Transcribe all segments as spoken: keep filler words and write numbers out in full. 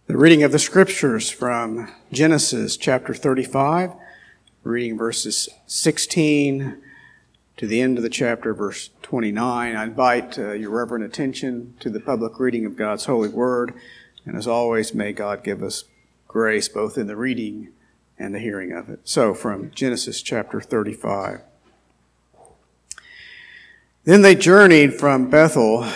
The reading of the scriptures from Genesis chapter thirty-five, reading verses sixteen to the end of the chapter, verse twenty-nine. I invite uh, your reverent attention to the public reading of God's holy word. And as always, may God give us grace both in the reading and the hearing of it. So from Genesis chapter thirty-five. Then they journeyed from Bethel.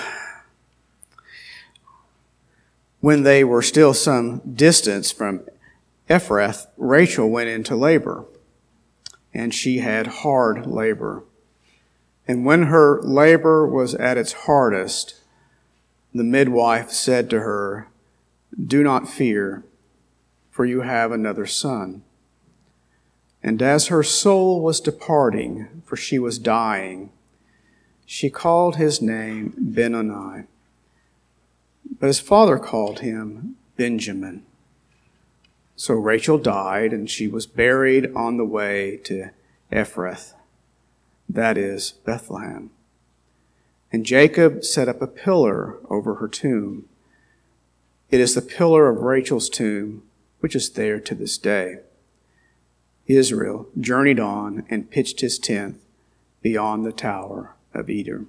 When they were still some distance from Ephrath, Rachel went into labor, and she had hard labor. And when her labor was at its hardest, the midwife said to her, "Do not fear, for you have another son." And as her soul was departing, for she was dying, she called his name Benoni. But his father called him Benjamin. So Rachel died, and she was buried on the way to Ephrath, that is, Bethlehem. And Jacob set up a pillar over her tomb. It is the pillar of Rachel's tomb, which is there to this day. Israel journeyed on and pitched his tent beyond the tower of Eder.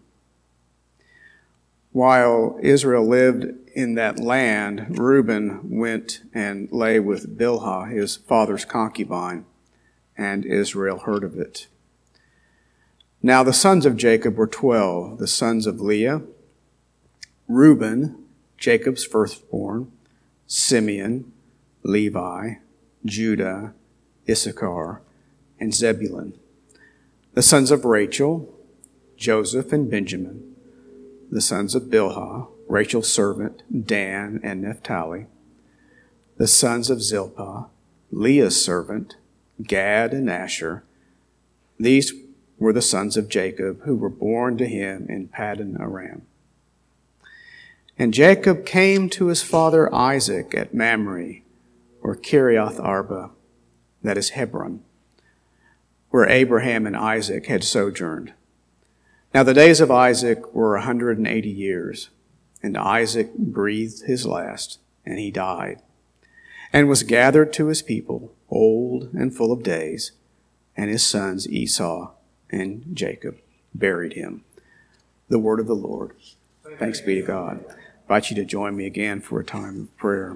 While Israel lived in that land, Reuben went and lay with Bilhah, his father's concubine, and Israel heard of it. Now the sons of Jacob were twelve, the sons of Leah: Reuben, Jacob's firstborn; Simeon, Levi, Judah, Issachar, and Zebulun. The sons of Rachel: Joseph and Benjamin. The sons of Bilhah, Rachel's servant, Dan and Naphtali. The sons of Zilpah, Leah's servant, Gad and Asher. These were the sons of Jacob, who were born to him in Paddan Aram. And Jacob came to his father Isaac at Mamre, or Kiriath Arba, that is Hebron, where Abraham and Isaac had sojourned. Now the days of Isaac were a hundred and eighty years, and Isaac breathed his last, and he died, and was gathered to his people, old and full of days, and his sons Esau and Jacob buried him. The word of the Lord. Thanks be to God. I invite you to join me again for a time of prayer.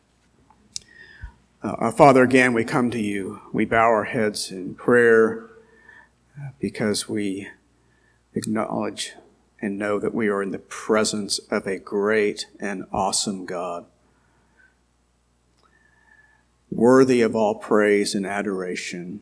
Uh, our Father, again, we come to you. We bow our heads in prayer uh, because we acknowledge and know that we are in the presence of a great and awesome God, worthy of all praise and adoration.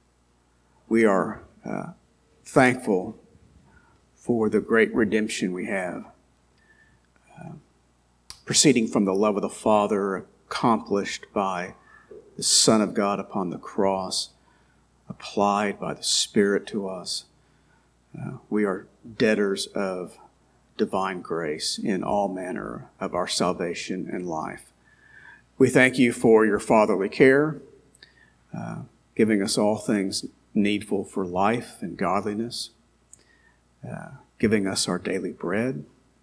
We are uh, thankful for the great redemption we have, uh, proceeding from the love of the Father, accomplished by the Son of God upon the cross, applied by the Spirit to us. Uh, we are debtors of divine grace in all manner of our salvation and life. We thank you for your fatherly care, uh, giving us all things needful for life and godliness, uh, giving us our daily bread.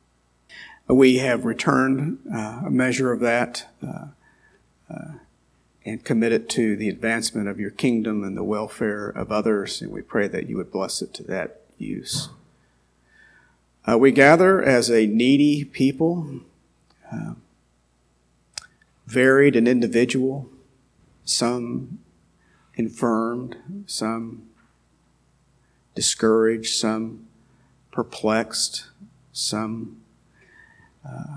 We have returned uh, a measure of that uh, uh, and commit it to the advancement of your kingdom and the welfare of others, and we pray that you would bless it to that use. Uh, we gather as a needy people, uh, varied and individual, some infirmed, some discouraged, some perplexed, some uh,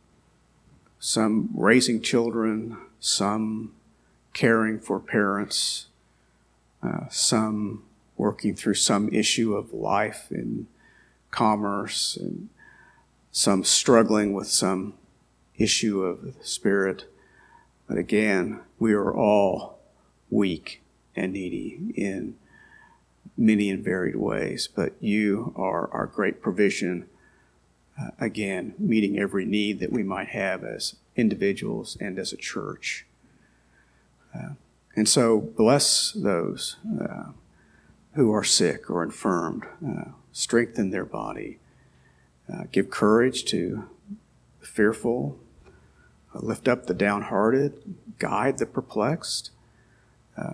some raising children, some caring for parents, uh, some working through some issue of life in commerce, and some struggling with some issue of the spirit. But again, we are all weak and needy in many and varied ways, but you are our great provision, uh, again, meeting every need that we might have as individuals and as a church. Uh, and so bless those uh, who are sick or infirmed, uh, strengthen their body, uh, give courage to the fearful, lift up the downhearted, guide the perplexed, uh,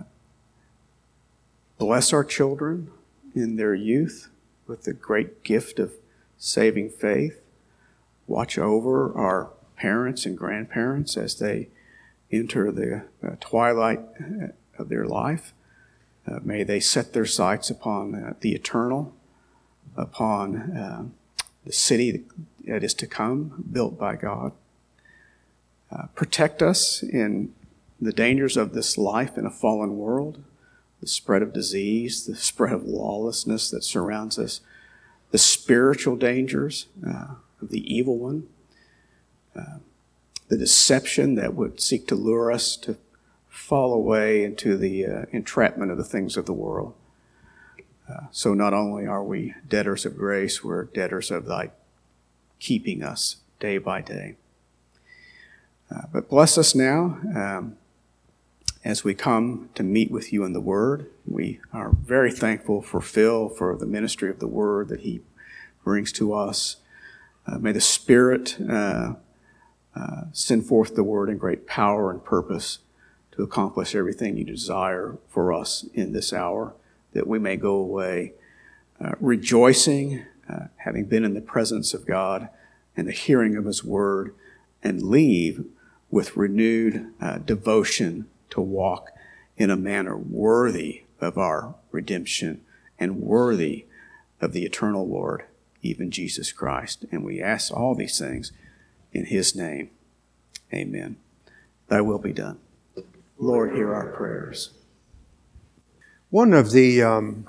bless our children in their youth with the great gift of saving faith, watch over our parents and grandparents as they enter the uh, twilight of their life. Uh, may they set their sights upon uh, the eternal, upon uh, the city that is to come, built by God. Uh, protect us in the dangers of this life in a fallen world, the spread of disease, the spread of lawlessness that surrounds us, the spiritual dangers uh, of the evil one, uh, the deception that would seek to lure us to fall away into the uh, entrapment of the things of the world. Uh, so not only are we debtors of grace, we're debtors of thy keeping us day by day. Uh, but bless us now um, as we come to meet with you in the Word. We are very thankful for Phil, for the ministry of the Word that he brings to us. Uh, may the Spirit uh, uh, send forth the Word in great power and purpose to accomplish everything you desire for us in this hour, that we may go away uh, rejoicing, uh, having been in the presence of God and the hearing of His Word, and leave with renewed uh, devotion to walk in a manner worthy of our redemption and worthy of the eternal Lord, even Jesus Christ. And we ask all these things in His name. Amen. Thy will be done. Lord, hear our prayers. One of the um,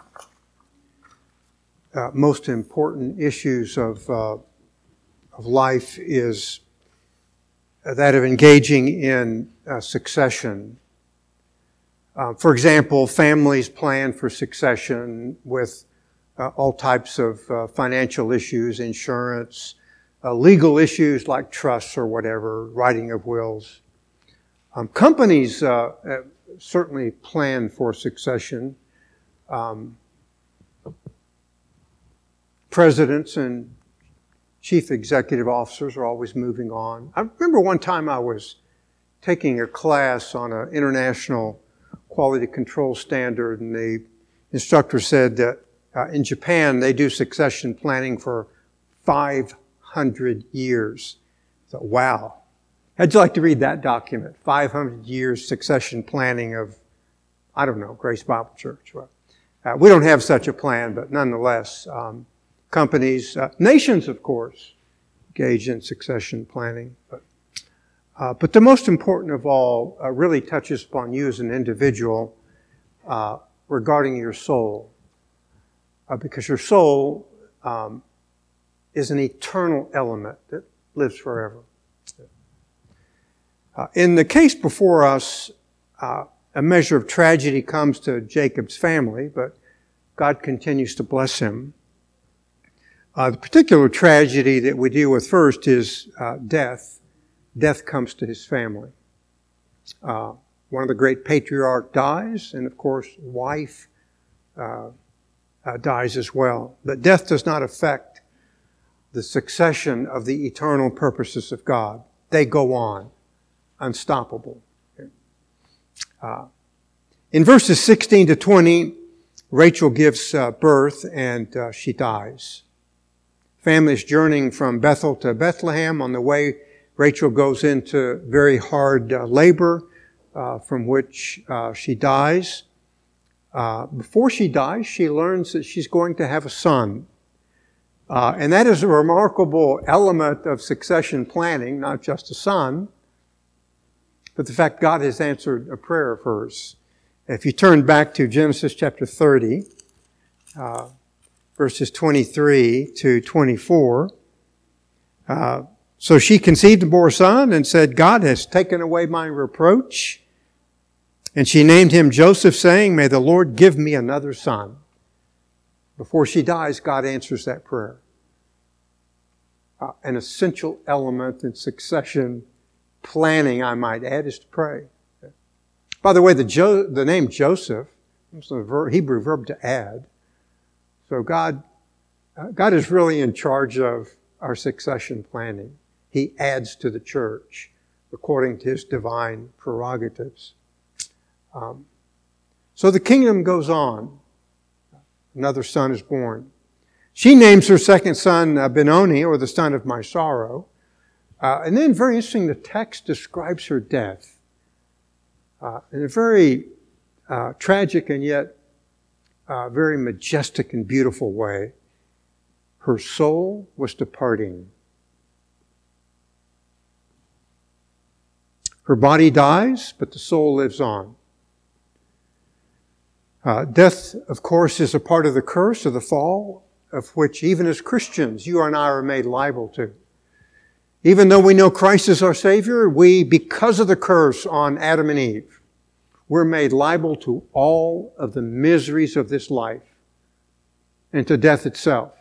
uh, most important issues of, uh, of life is that of engaging in uh, succession. Uh, for example, families plan for succession with uh, all types of uh, financial issues, insurance, uh, legal issues like trusts or whatever, writing of wills. Um, companies uh, uh, certainly plan for succession. Um, presidents and chief executive officers are always moving on. I remember one time I was taking a class on an international quality control standard, and the instructor said that uh, in Japan they do succession planning for five hundred years. I thought, wow. How'd you like to read that document? five hundred years succession planning of, I don't know, Grace Bible Church. Well, uh, we don't have such a plan, but nonetheless, um, companies, uh, nations, of course, engage in succession planning. But, uh, but the most important of all uh, really touches upon you as an individual uh, regarding your soul. Uh, because your soul um, is an eternal element that lives forever. Uh, in the case before us, uh, a measure of tragedy comes to Jacob's family, but God continues to bless him. Uh, the particular tragedy that we deal with first is uh, death. Death comes to his family. Uh, one of the great patriarchs dies, and of course, wife uh, uh, dies as well. But death does not affect the succession of the eternal purposes of God. They go on. Unstoppable. Uh, in verses sixteen to twenty, Rachel gives uh, birth and uh, she dies. Family is journeying from Bethel to Bethlehem. On the way, Rachel goes into very hard uh, labor, uh, from which uh, she dies. Uh, before she dies, she learns that she's going to have a son. Uh, and that is a remarkable element of succession planning, not just a son, but the fact God has answered a prayer of hers. If you turn back to Genesis chapter thirty, uh, verses twenty-three to twenty-four, uh, so she conceived and bore a son and said, God has taken away my reproach. And she named him Joseph, saying, may the Lord give me another son. Before she dies, God answers that prayer. Uh, an essential element in succession planning, I might add, is to pray. By the way, the, jo- the name Joseph is a ver- Hebrew verb to add. So God, uh, God is really in charge of our succession planning. He adds to the church according to his divine prerogatives. Um, so the kingdom goes on. Another son is born. She names her second son uh, Benoni, or the son of my sorrow. Uh, and then, very interesting, the text describes her death uh, in a very uh, tragic and yet uh, very majestic and beautiful way. Her soul was departing. Her body dies, but the soul lives on. Uh, death, of course, is a part of the curse of the fall, of which even as Christians, you and I are made liable to. Even though we know Christ is our Savior, we, because of the curse on Adam and Eve, we're made liable to all of the miseries of this life and to death itself.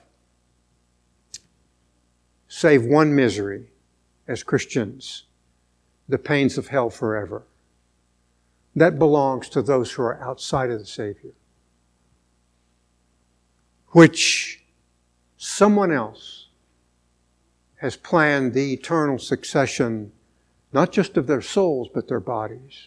Save one misery as Christians, the pains of hell forever. That belongs to those who are outside of the Savior, which someone else has planned the eternal succession, not just of their souls, but their bodies.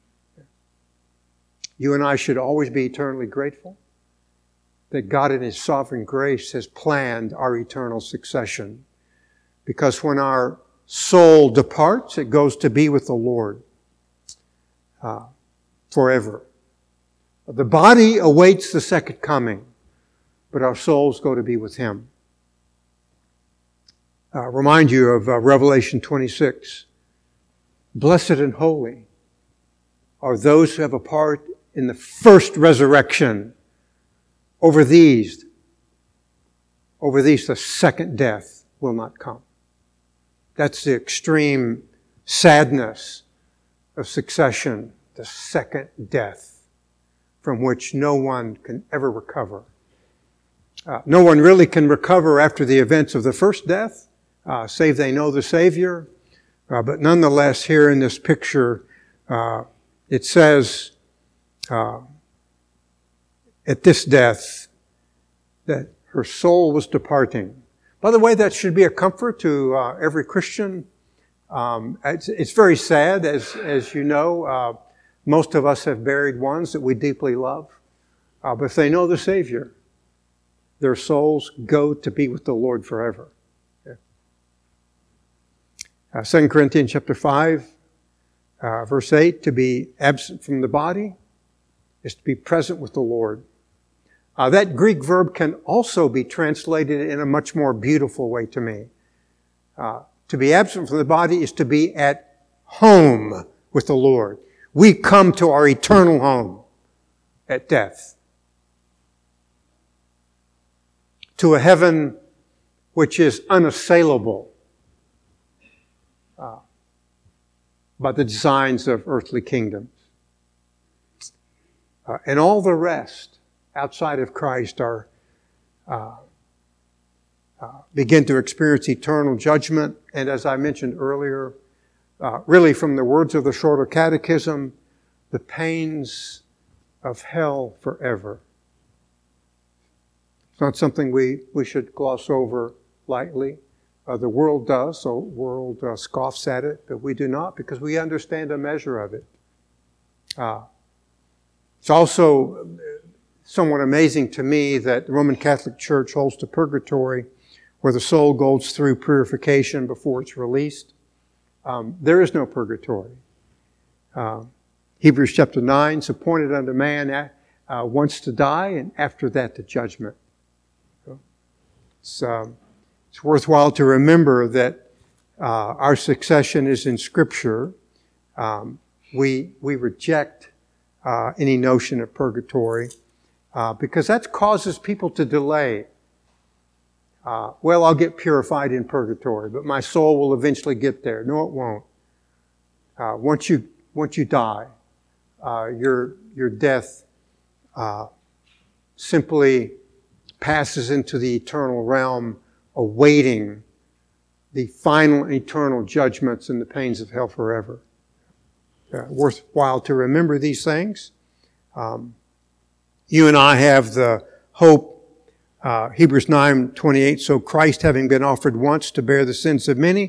You and I should always be eternally grateful that God in His sovereign grace has planned our eternal succession. Because when our soul departs, it goes to be with the Lord uh, forever. The body awaits the second coming, but our souls go to be with Him. Uh, remind you of uh, Revelation twenty-six. Blessed and holy are those who have a part in the first resurrection. Over these, over these the second death will not come. That's the extreme sadness of succession, the second death, from which no one can ever recover. Uh, no one really can recover after the events of the first death, uh, save they know the Savior. Uh, but nonetheless, here in this picture, uh, it says, uh, at this death, that her soul was departing. By the way, that should be a comfort to uh, every Christian. Um, it's, it's very sad, as as you know. Uh, most of us have buried ones that we deeply love. Uh, but if they know the Savior, their souls go to be with the Lord forever. Yeah. Uh, Second Corinthians chapter five, uh, verse eight, to be absent from the body is to be present with the Lord. Uh, that Greek verb can also be translated in a much more beautiful way to me. Uh, to be absent from the body is to be at home with the Lord. We come to our eternal home at death. To a heaven which is unassailable uh, by the designs of earthly kingdoms. Uh, and all the rest outside of Christ are uh, uh, begin to experience eternal judgment. And as I mentioned earlier, uh, really from the words of the Shorter Catechism, the pains of hell forever. It's not something we, we should gloss over lightly. Uh, the world does, so the world uh, scoffs at it, but we do not because we understand a measure of it. Uh, it's also somewhat amazing to me that the Roman Catholic Church holds to purgatory, where the soul goes through purification before it's released. Um, there is no purgatory. Uh, Hebrews chapter nine, it's appointed unto man uh, once to die, and after that the judgment. So it's, um, it's worthwhile to remember that uh, our succession is in Scripture. Um, we we reject uh, any notion of purgatory. Uh, because that causes people to delay. Uh, well, I'll get purified in purgatory, but my soul will eventually get there. No, it won't. Uh, once you once you die, uh, your your death uh, simply passes into the eternal realm, awaiting the final eternal judgments and the pains of hell forever. Uh, worthwhile to remember these things. Um, You and I have the hope, uh, Hebrews nine twenty-eight, so Christ, having been offered once to bear the sins of many,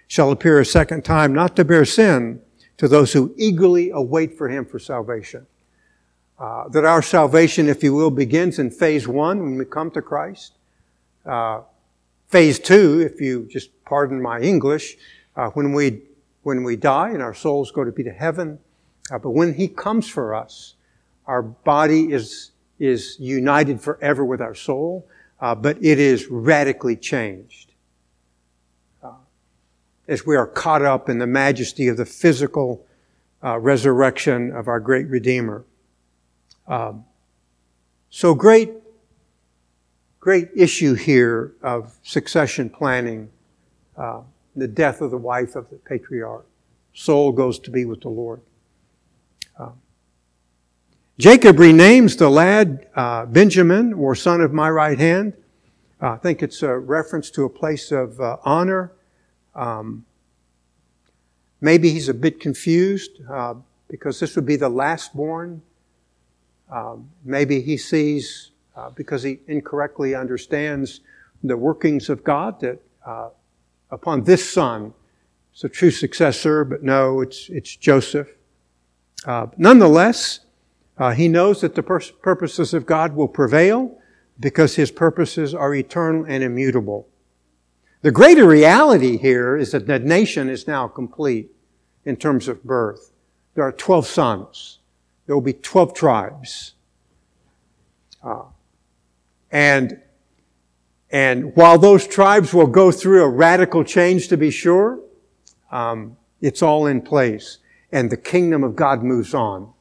shall appear a second time, not to bear sin, to those who eagerly await for him for salvation. Uh, that our salvation, if you will, begins in phase one when we come to Christ. Uh, phase two, if you just pardon my English, uh, when we when we die and our souls go to be to heaven. Uh, but when he comes for us, our body is is united forever with our soul, uh, but it is radically changed. Uh, as we are caught up in the majesty of the physical uh, resurrection of our great Redeemer. Um, so great, great issue here of succession planning, uh, the death of the wife of the patriarch. Soul goes to be with the Lord. Uh, Jacob renames the lad uh, Benjamin, or son of my right hand. Uh, I think it's a reference to a place of uh, honor. Um, maybe he's a bit confused uh, because this would be the last born. Um, maybe he sees, uh, because he incorrectly understands the workings of God, that uh, upon this son, it's a true successor, but no, it's it's Joseph. Uh, nonetheless, uh, he knows that the pur- purposes of God will prevail because his purposes are eternal and immutable. The greater reality here is that the nation is now complete in terms of birth. There are twelve sons. There will be twelve tribes. Uh, and, and while those tribes will go through a radical change, to be sure, um, it's all in place. And the kingdom of God moves on.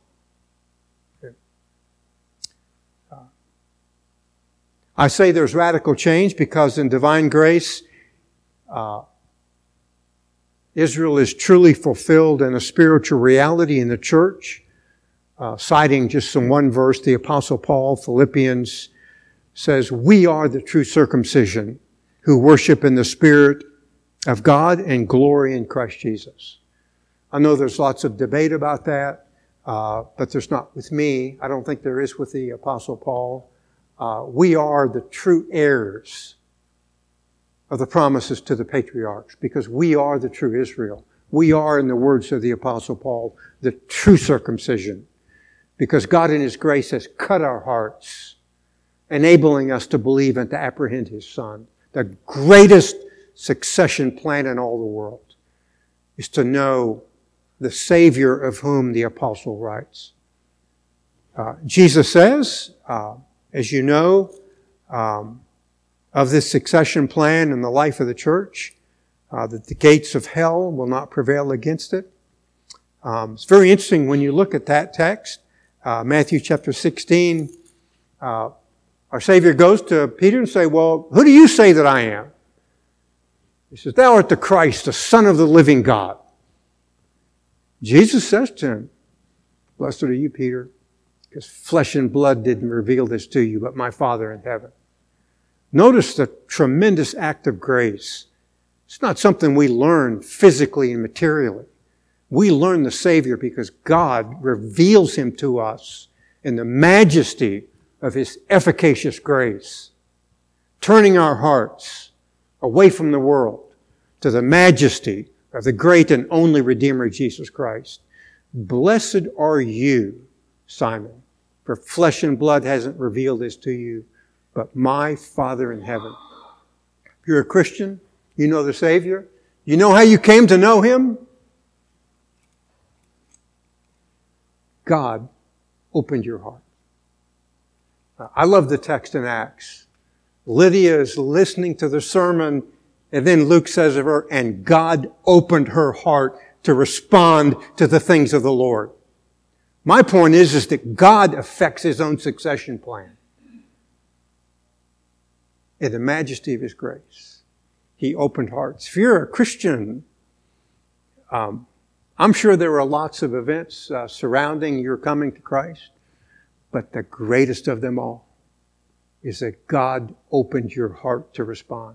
Uh, I say there's radical change because in divine grace, uh, Israel is truly fulfilled in a spiritual reality in the church. Uh, citing just some one verse, the Apostle Paul, Philippians, says, we are the true circumcision who worship in the Spirit of God and glory in Christ Jesus. I know there's lots of debate about that, uh, but there's not with me. I don't think there is with the Apostle Paul. Uh, we are the true heirs of the promises to the patriarchs because we are the true Israel. We are, in the words of the Apostle Paul, the true circumcision. Because God in His grace has cut our hearts, enabling us to believe and to apprehend His Son. The greatest succession plan in all the world is to know the Savior of whom the Apostle writes. Uh, Jesus says, uh, as you know, um, of this succession plan in the life of the church, uh, that the gates of hell will not prevail against it. Um, it's very interesting when you look at that text. Uh, Matthew chapter sixteen, uh, our Savior goes to Peter and say, well, who do you say that I am? He says, thou art the Christ, the Son of the living God. Jesus says to him, blessed are you, Peter, because flesh and blood didn't reveal this to you, but my Father in heaven. Notice the tremendous act of grace. It's not something we learn physically and materially. We learn the Savior because God reveals Him to us in the majesty of His efficacious grace, turning our hearts away from the world to the majesty of the great and only Redeemer, Jesus Christ. Blessed are you, Simon, for flesh and blood hasn't revealed this to you, but my Father in heaven. If you're a Christian, you know the Savior. You know how you came to know Him? God opened your heart. I love the text in Acts. Lydia is listening to the sermon, and then Luke says of her, and God opened her heart to respond to the things of the Lord. My point is, is that God affects His own succession plan. In the majesty of His grace, He opened hearts. If you're a Christian, um, I'm sure there were lots of events uh, surrounding your coming to Christ, but the greatest of them all is that God opened your heart to respond.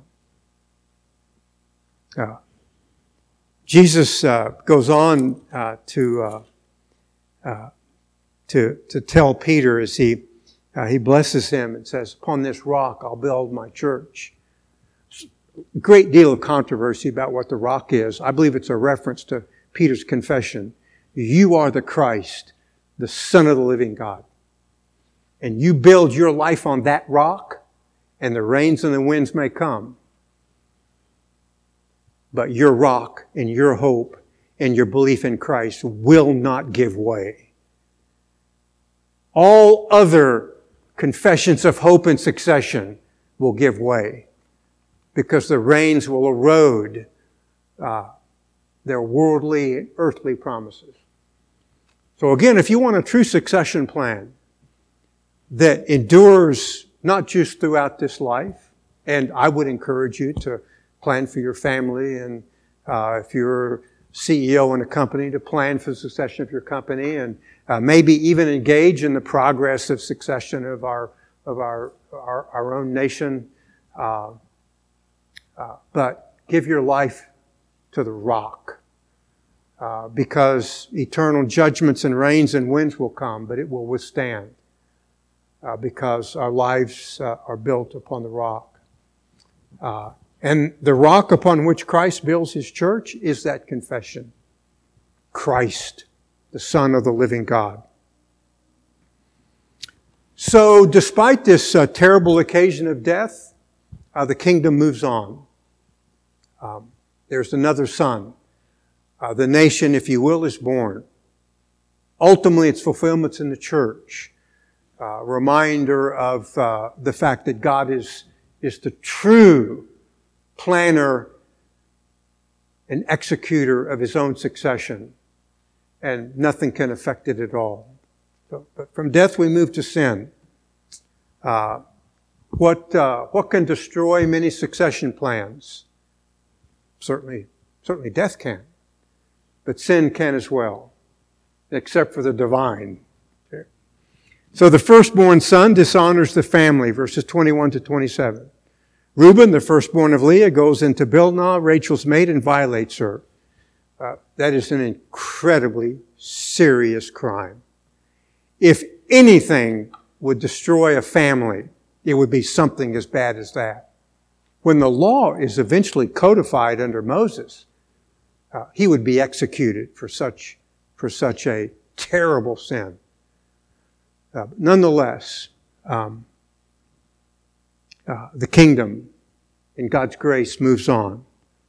Uh, Jesus uh, goes on uh, to uh, uh, to to tell Peter as he uh, he blesses him and says, "Upon this rock I'll build my church." a great deal of controversy about what the rock is. I believe it's a reference to Peter's confession. You are the Christ, the Son of the living God. And you build your life on that rock, and the rains and the winds may come. But your rock and your hope and your belief in Christ will not give way. All other confessions of hope and succession will give way because the rains will erode uh, their worldly and earthly promises. So again, if you want a true succession plan that endures not just throughout this life, and I would encourage you to plan for your family, and uh, if you're C E O in a company, to plan for the succession of your company, and uh, maybe even engage in the progress of succession of our of our our, our own nation. Uh, uh, but give your life to the rock, uh, because eternal judgments and rains and winds will come, but it will withstand, uh, because our lives uh, are built upon the rock. Uh, And the rock upon which Christ builds His church is that confession. Christ, the Son of the living God. So despite this uh, terrible occasion of death, uh, the kingdom moves on. Um, there's another son. Uh, the nation, if you will, is born. Ultimately, its fulfillment's in the church. Uh, reminder of uh, the fact that God is, is the true planner and executor of His own succession, and nothing can affect it at all. So, but from death we move to sin. Uh, what uh, what can destroy many succession plans? Certainly, certainly death can, but sin can as well, except for the divine. Okay. So the firstborn son dishonors the family, verses twenty-one to twenty-seven. Reuben, the firstborn of Leah, goes into Bilhah, Rachel's maid, and violates her. Uh, that is an incredibly serious crime. If anything would destroy a family, it would be something as bad as that. When the law is eventually codified under Moses, uh, he would be executed for such, for such a terrible sin. Uh, nonetheless, um, Uh, the kingdom, in God's grace, moves on.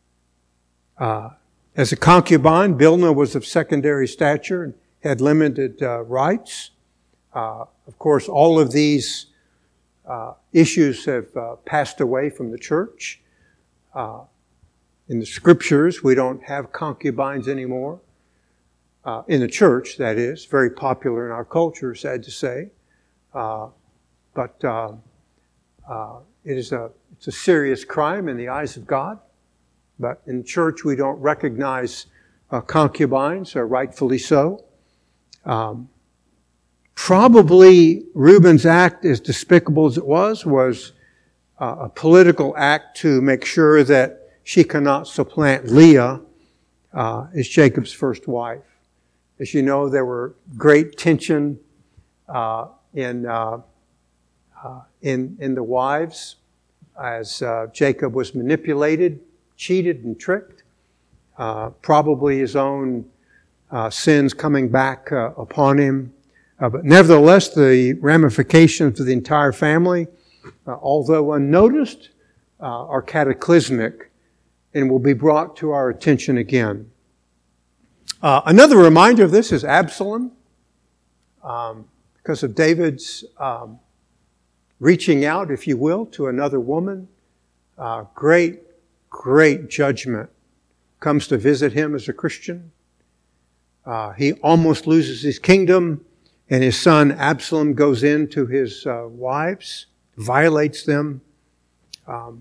Uh, as a concubine, Bilhah was of secondary stature and had limited uh, rights. Uh, of course, all of these uh, issues have uh, passed away from the church. Uh, in the scriptures, we don't have concubines anymore. Uh, in the church, that is. Very popular in our culture, sad to say. Uh, but... Uh, Uh, it is a, it's a serious crime in the eyes of God. But in church, we don't recognize uh, concubines, or rightfully so. Um, probably Reuben's act, as despicable as it was, was uh, a political act to make sure that she cannot supplant Leah uh, as Jacob's first wife. As you know, there were great tension uh, in... Uh, Uh, in, in the wives, as uh, Jacob was manipulated, cheated, and tricked. Uh, probably his own uh, sins coming back uh, upon him. Uh, but nevertheless, the ramifications of the entire family, uh, although unnoticed, uh, are cataclysmic and will be brought to our attention again. Uh, another reminder of this is Absalom, um, because of David's um, reaching out, if you will, to another woman. Uh, great, great judgment comes to visit him as a Christian. Uh, he almost loses his kingdom, and his son Absalom goes into his uh, wives, violates them. Um,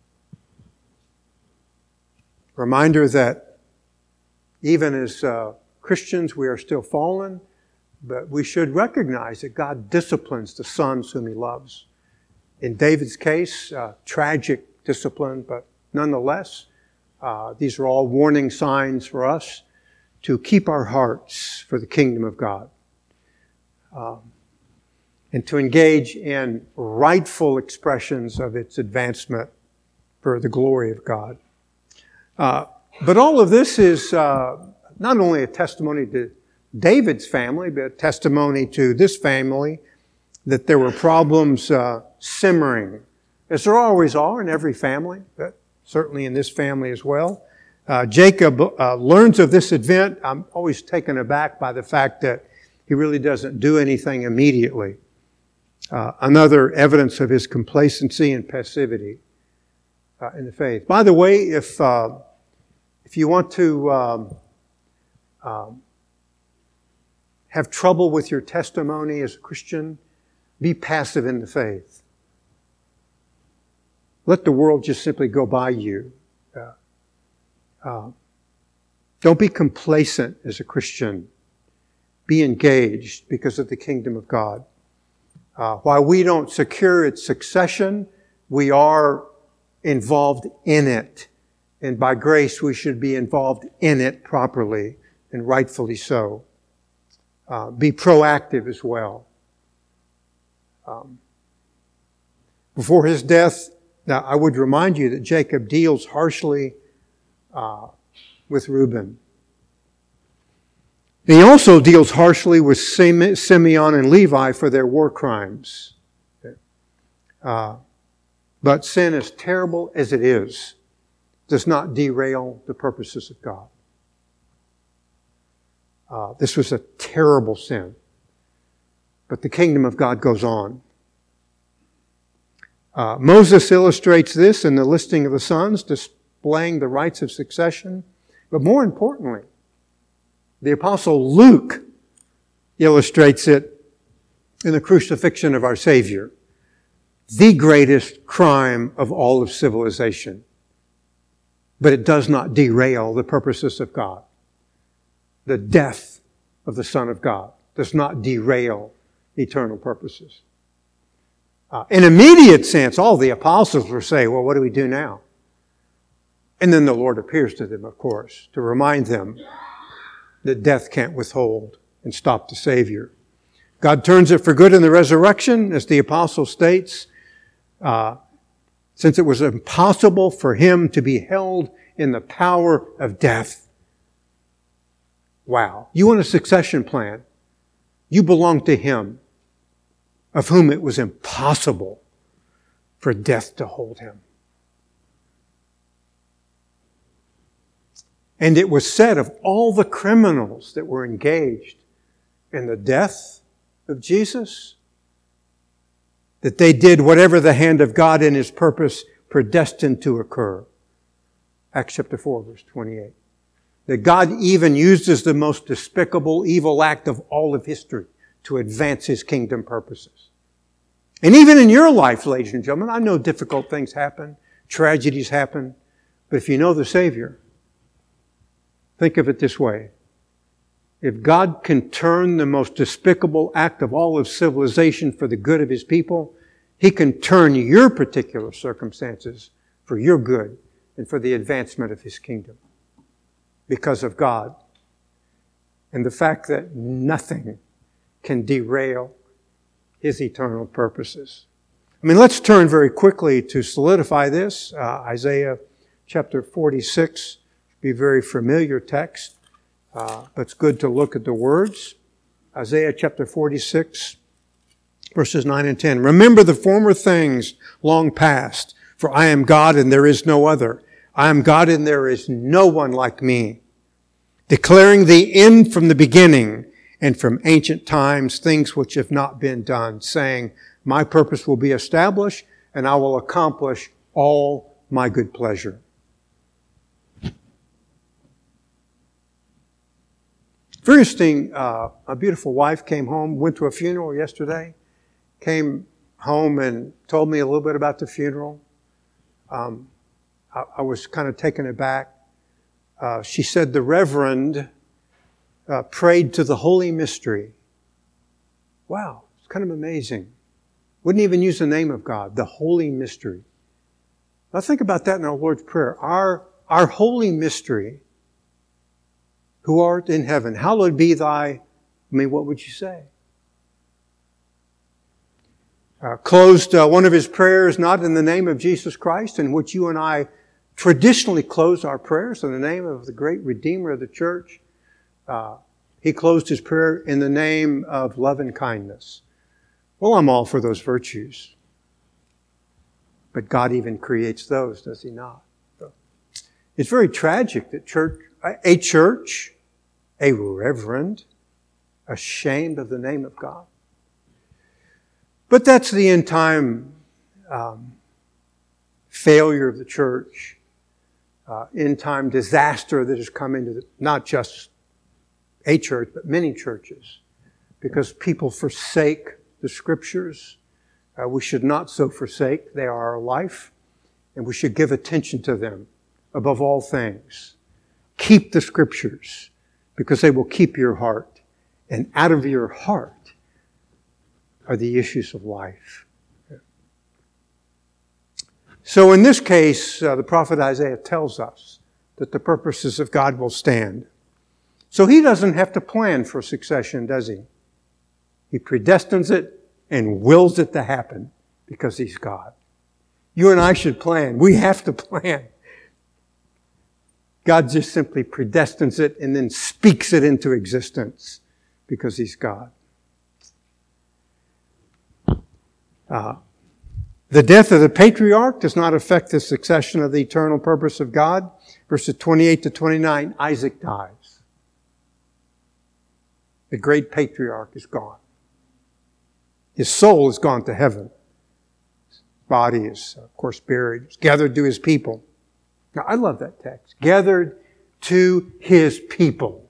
reminder that even as uh, Christians, we are still fallen, but we should recognize that God disciplines the sons whom He loves. In David's case, uh, tragic discipline, but nonetheless, uh, these are all warning signs for us to keep our hearts for the kingdom of God. Um, and to engage in rightful expressions of its advancement for the glory of God. Uh, but all of this is uh, not only a testimony to David's family, but a testimony to this family that there were problems uh, simmering, as there always are in every family, but certainly in this family as well. Uh, Jacob uh, learns of this event. I'm always taken aback by the fact that he really doesn't do anything immediately. Uh, another evidence of his complacency and passivity uh, in the faith. By the way, if uh, if you want to um, um, have trouble with your testimony as a Christian, be passive in the faith. Let the world just simply go by you. Uh, uh, don't be complacent as a Christian. Be engaged because of the kingdom of God. Uh, while we don't secure its succession, we are involved in it. And by grace, we should be involved in it properly and rightfully so. Uh, be proactive as well. Um, before his death, now I would remind you that Jacob deals harshly uh, with Reuben. He also deals harshly with Simeon and Levi for their war crimes. Uh, but sin, as terrible as it is, does not derail the purposes of God. Uh, this was a terrible sin. But the kingdom of God goes on. Uh, Moses illustrates this in the listing of the sons, displaying the rights of succession. But more importantly, the Apostle Luke illustrates it in the crucifixion of our Savior, the greatest crime of all of civilization. But it does not derail the purposes of God. The death of the Son of God does not derail eternal purposes. Uh, in immediate sense, all the apostles were saying, well, what do we do now? And then the Lord appears to them, of course, to remind them that death can't withhold and stop the Savior. God turns it for good in the resurrection, as the apostle states, uh, since it was impossible for him to be held in the power of death. Wow. You want a succession plan? You belong to him, of whom it was impossible for death to hold him. And it was said of all the criminals that were engaged in the death of Jesus, that they did whatever the hand of God in His purpose predestined to occur. Acts chapter four, verse twenty-eight. That God even uses the most despicable evil act of all of history to advance His kingdom purposes. And even in your life, ladies and gentlemen, I know difficult things happen, tragedies happen, but if you know the Savior, think of it this way. If God can turn the most despicable act of all of civilization for the good of His people, He can turn your particular circumstances for your good and for the advancement of His kingdom. Because of God. And the fact that nothing can derail His eternal purposes. I mean, let's turn very quickly to solidify this. Uh, Isaiah chapter forty-six. Be a very familiar text, uh, but it's good to look at the words. Isaiah chapter forty-six, verses nine and ten. Remember the former things long past, for I am God and there is no other. I am God and there is no one like me. Declaring the end from the beginning and from ancient times, things which have not been done, saying, my purpose will be established and I will accomplish all my good pleasure. Very interesting, uh, a beautiful wife came home, went to a funeral yesterday, came home and told me a little bit about the funeral. Um, I, I was kind of taken aback. Uh, she said the Reverend uh, prayed to the Holy Mystery. Wow, it's kind of amazing. Wouldn't even use the name of God, the Holy Mystery. Now think about that in our Lord's Prayer. Our, our Holy Mystery, who art in heaven, hallowed be thy, I mean, what would you say? uh, closed uh, one of his prayers not in the name of Jesus Christ, in which you and I traditionally close our prayers in the name of the great Redeemer of the church. Uh, he closed his prayer in the name of love and kindness. Well, I'm all for those virtues. But God even creates those, does He not? So it's very tragic that church, a church, a reverend, ashamed of the name of God. But that's the end time um, failure of the church, uh, end time disaster that has come into the, not just a church, but many churches, because people forsake the Scriptures. Uh, we should not so forsake. They are our life, and we should give attention to them above all things. Keep the Scriptures, because they will keep your heart. And out of your heart are the issues of life. So in this case, uh, the prophet Isaiah tells us that the purposes of God will stand. So he doesn't have to plan for succession, does he? He predestines it and wills it to happen because He's God. You and I should plan. We have to plan. God just simply predestines it and then speaks it into existence because He's God. Uh, the death of the patriarch does not affect the succession of the eternal purpose of God. Verses twenty-eight to twenty-nine, Isaac dies. The great patriarch is gone. His soul is gone to heaven. His body is, of course, buried. It's gathered to his people. Now, I love that text. Gathered to his people.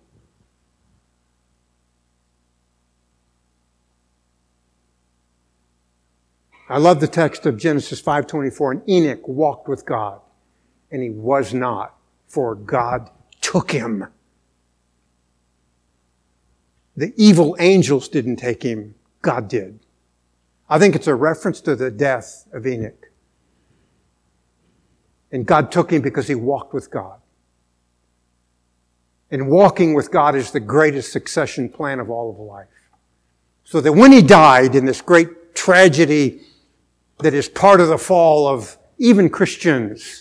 I love the text of Genesis five twenty-four. And Enoch walked with God, and he was not, for God took him. The evil angels didn't take him. God did. I think it's a reference to the death of Enoch. And God took him because he walked with God. And walking with God is the greatest succession plan of all of life. So that when he died in this great tragedy that is part of the fall of even Christians,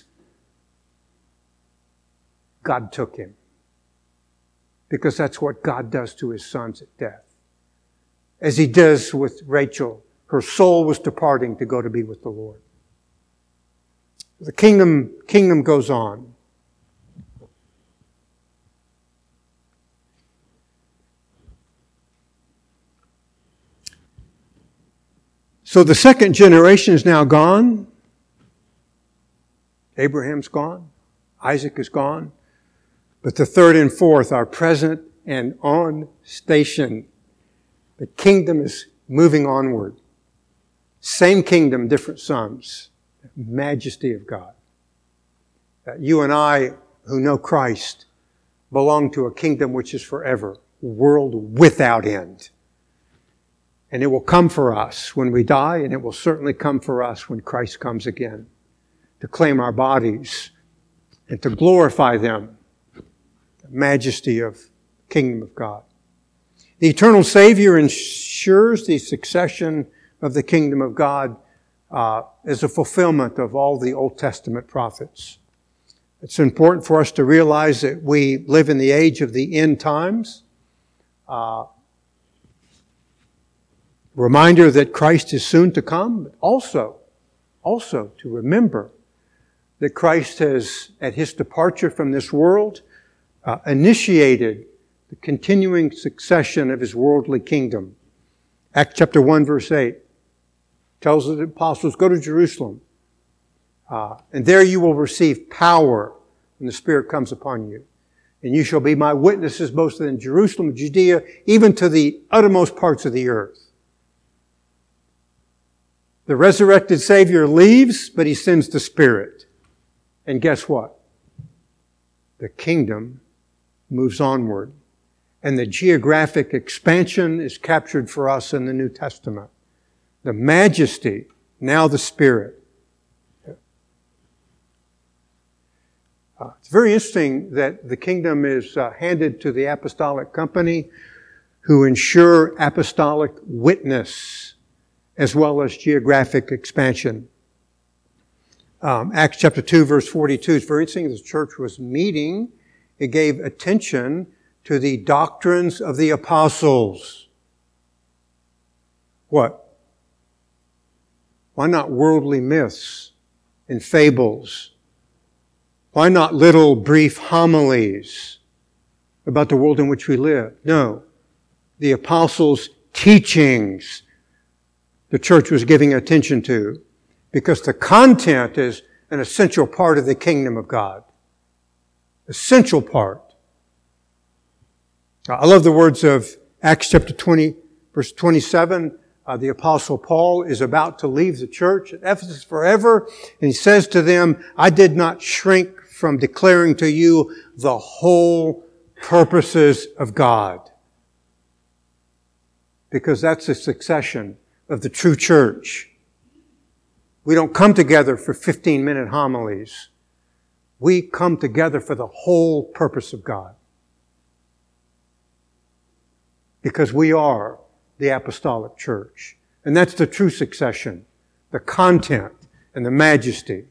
God took him. Because that's what God does to His sons at death. As He does with Rachel. Her soul was departing to go to be with the Lord. The kingdom, kingdom goes on. So the second generation is now gone. Abraham's gone. Isaac is gone. But the third and fourth are present and on station. The kingdom is moving onward. Same kingdom, different sons. Majesty of God. Uh, you and I, who know Christ, belong to a kingdom which is forever. World without end. And it will come for us when we die, and it will certainly come for us when Christ comes again. To claim our bodies and to glorify them. The majesty of the kingdom of God. The eternal Savior ensures the succession of the kingdom of God uh, as a fulfillment of all the Old Testament prophets. It's important for us to realize that we live in the age of the end times. Uh, reminder that Christ is soon to come, but also, also to remember that Christ has, at His departure from this world, uh, initiated the continuing succession of His worldly kingdom. Acts chapter one, verse eight tells the apostles, go to Jerusalem, uh, and there you will receive power when the Spirit comes upon you. And you shall be my witnesses both in Jerusalem, Judea, even to the uttermost parts of the earth. The resurrected Savior leaves, but He sends the Spirit. And guess what? The kingdom moves onward. And the geographic expansion is captured for us in the New Testament. The majesty, now the Spirit. Uh, it's very interesting that the kingdom is uh, handed to the apostolic company who ensure apostolic witness as well as geographic expansion. Um, Acts chapter two, verse forty-two is very interesting. The church was meeting. It gave attention to the doctrines of the apostles. What? Why not worldly myths and fables? Why not little brief homilies about the world in which we live? No. The apostles' teachings the church was giving attention to, because the content is an essential part of the kingdom of God. Essential part. I love the words of Acts chapter twenty, verse twenty-seven. Uh, the Apostle Paul is about to leave the church at Ephesus forever, and he says to them, I did not shrink from declaring to you the whole purposes of God. Because that's the succession of the true church. We don't come together for fifteen-minute homilies. We come together for the whole purpose of God. Because we are the apostolic church. And that's the true succession, the content and the majesty.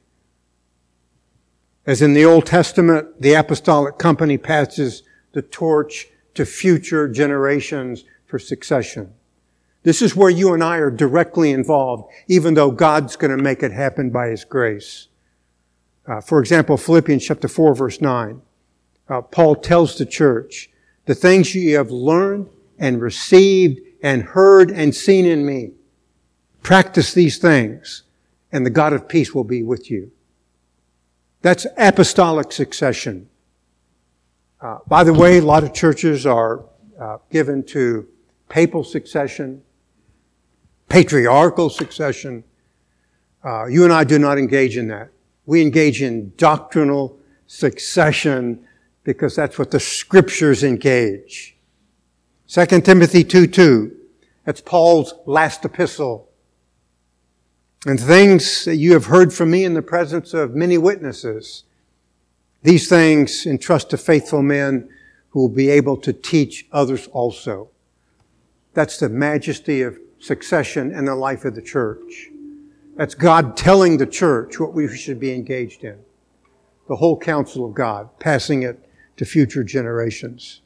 As in the Old Testament, the apostolic company passes the torch to future generations for succession. This is where you and I are directly involved, even though God's going to make it happen by His grace. Uh, for example, Philippians chapter four, verse nine. Uh, Paul tells the church, the things you have learned and received and heard and seen in me, practice these things, and the God of peace will be with you. That's apostolic succession. Uh, by the way, a lot of churches are uh, given to papal succession, patriarchal succession. Uh, you and I do not engage in that. We engage in doctrinal succession because that's what the Scriptures engage. Second Timothy two two, that's Paul's last epistle. And things that you have heard from me in the presence of many witnesses, these things entrust to faithful men who will be able to teach others also. That's the majesty of succession in the life of the church. That's God telling the church what we should be engaged in. The whole counsel of God, passing it to future generations.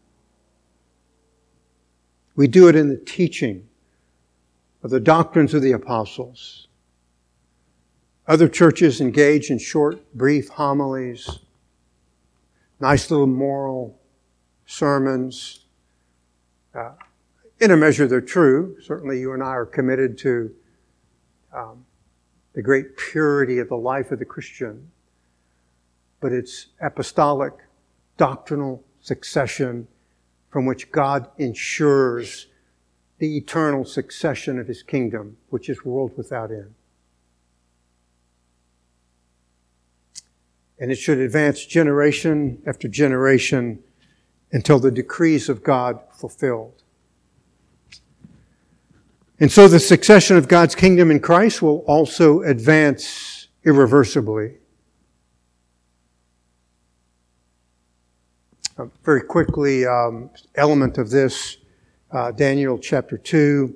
We do it in the teaching of the doctrines of the apostles. Other churches engage in short, brief homilies, nice little moral sermons. Uh, in a measure, they're true. Certainly you and I are committed to um, the great purity of the life of the Christian. But it's apostolic, doctrinal succession from which God ensures the eternal succession of His kingdom, which is world without end. And it should advance generation after generation until the decrees of God fulfilled. And so the succession of God's kingdom in Christ will also advance irreversibly. Uh, very quickly, um, element of this, uh, Daniel chapter two.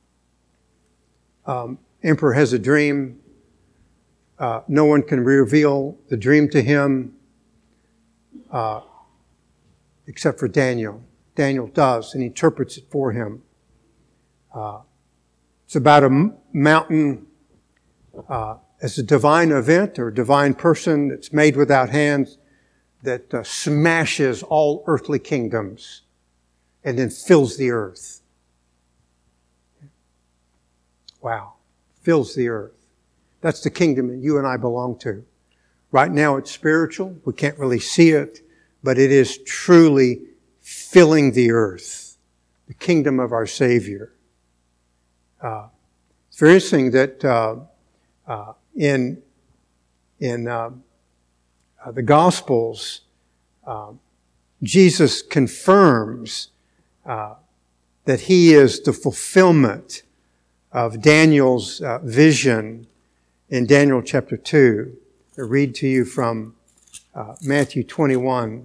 Um, emperor has a dream. Uh, no one can reveal the dream to him uh, except for Daniel. Daniel does, and he interprets it for him. Uh, it's about a m- mountain uh, as a divine event or a divine person that's made without hands that uh, smashes all earthly kingdoms and then fills the earth. Wow. Fills the earth. That's the kingdom that you and I belong to. Right now it's spiritual. We can't really see it, but it is truly filling the earth. The kingdom of our Savior. Uh, it's very interesting that uh, uh, in in uh, uh, the Gospels, uh, Jesus confirms uh, that He is the fulfillment of Daniel's uh, vision in Daniel chapter two. I read to you from uh, Matthew twenty-one.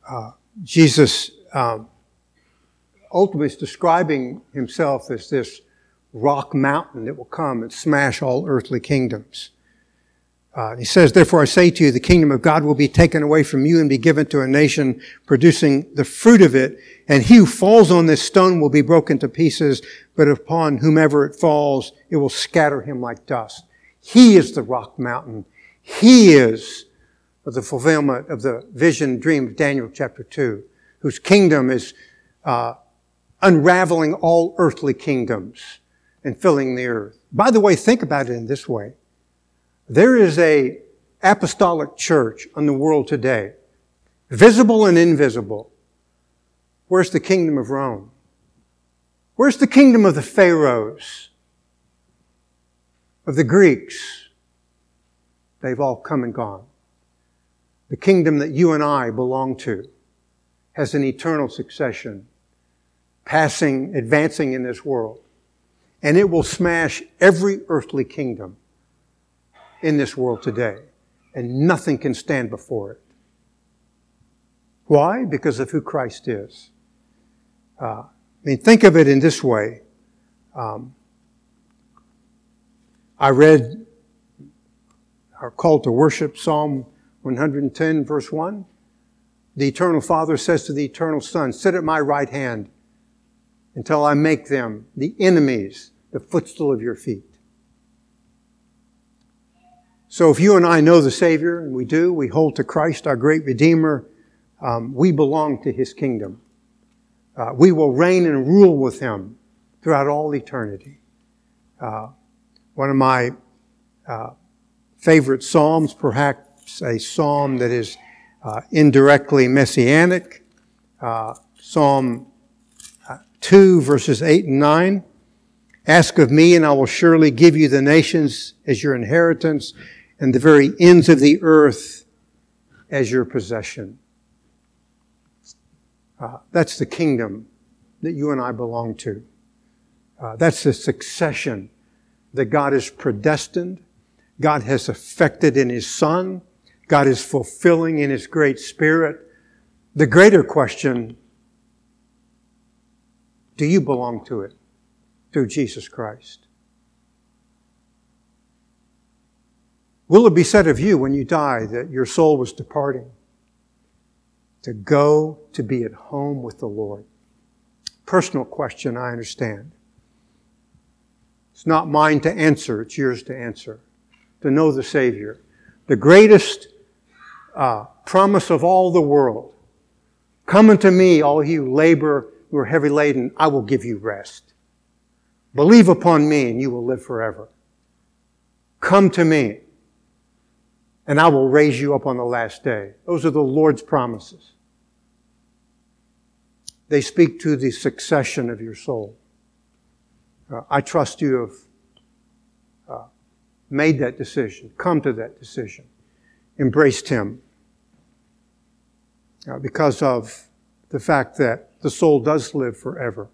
uh, Jesus um, ultimately is describing himself as this rock mountain that will come and smash all earthly kingdoms. Uh, he says, therefore I say to you, the kingdom of God will be taken away from you and be given to a nation producing the fruit of it. And he who falls on this stone will be broken to pieces, but upon whomever it falls, it will scatter him like dust. He is the rock mountain. He is the fulfillment of the vision, dream of Daniel chapter two, whose kingdom is uh, unraveling all earthly kingdoms and filling the earth. By the way, think about it in this way. There is a apostolic church in the world today, visible and invisible. Where's the kingdom of Rome? Where's the kingdom of the Pharaohs, of the Greeks? They've all come and gone. The kingdom that you and I belong to has an eternal succession, passing, advancing in this world. And it will smash every earthly kingdom in this world today. And nothing can stand before it. Why? Because of who Christ is. Uh, I mean, think of it in this way. Um, I read our call to worship, Psalm one hundred ten, verse one. The Eternal Father says to the Eternal Son, sit at my right hand until I make them, the enemies, the footstool of your feet. So if you and I know the Savior, and we do, we hold to Christ, our great Redeemer, um, we belong to His kingdom. Uh, we will reign and rule with Him throughout all eternity. Uh, one of my uh, favorite psalms, perhaps a psalm that is uh, indirectly messianic, uh, Psalm two, verses eight and nine. Ask of me, and I will surely give you the nations as your inheritance, and the very ends of the earth as your possession. Uh, that's the kingdom that you and I belong to. Uh, that's the succession that God has predestined, God has effected in His Son, God is fulfilling in His great Spirit. The greater question, do you belong to it through Jesus Christ? Will it be said of you when you die that your soul was departing to go to be at home with the Lord? Personal question, I understand. It's not mine to answer, it's yours to answer. To know the Savior. The greatest uh, promise of all the world. Come unto me, all you labor who are heavy laden, I will give you rest. Believe upon me and you will live forever. Come to me and I will raise you up on the last day. Those are the Lord's promises. They speak to the succession of your soul. Uh, I trust you have uh, made that decision, come to that decision, embraced Him uh, because of the fact that the soul does live forever.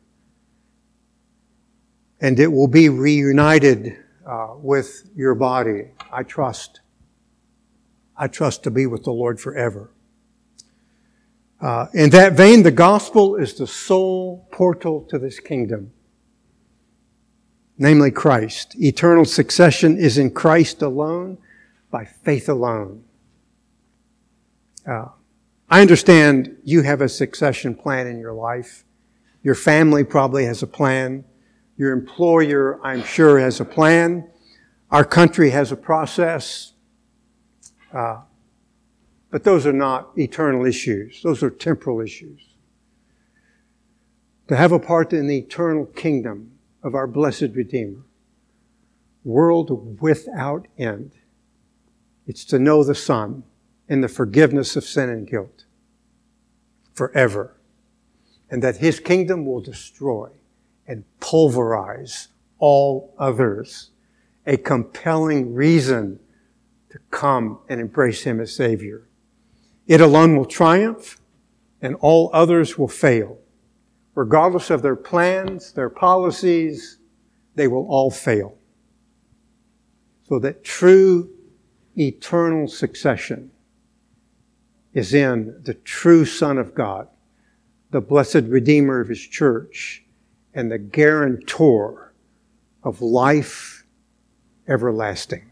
And it will be reunited uh, with your body. I trust. I trust to be with the Lord forever. Uh, in that vein, the gospel is the sole portal to this kingdom, namely Christ. Eternal succession is in Christ alone, by faith alone. Uh, I understand you have a succession plan in your life. Your family probably has a plan. Your employer, I'm sure, has a plan. Our country has a process. Uh, but those are not eternal issues. Those are temporal issues. To have a part in the eternal kingdom of our blessed Redeemer, world without end, it's to know the Son and the forgiveness of sin and guilt forever. And that His kingdom will destroy and pulverize all others. A compelling reason to come and embrace Him as Savior. It alone will triumph, and all others will fail. Regardless of their plans, their policies, they will all fail. So that true eternal succession is in the true Son of God, the blessed Redeemer of His church, and the guarantor of life everlasting.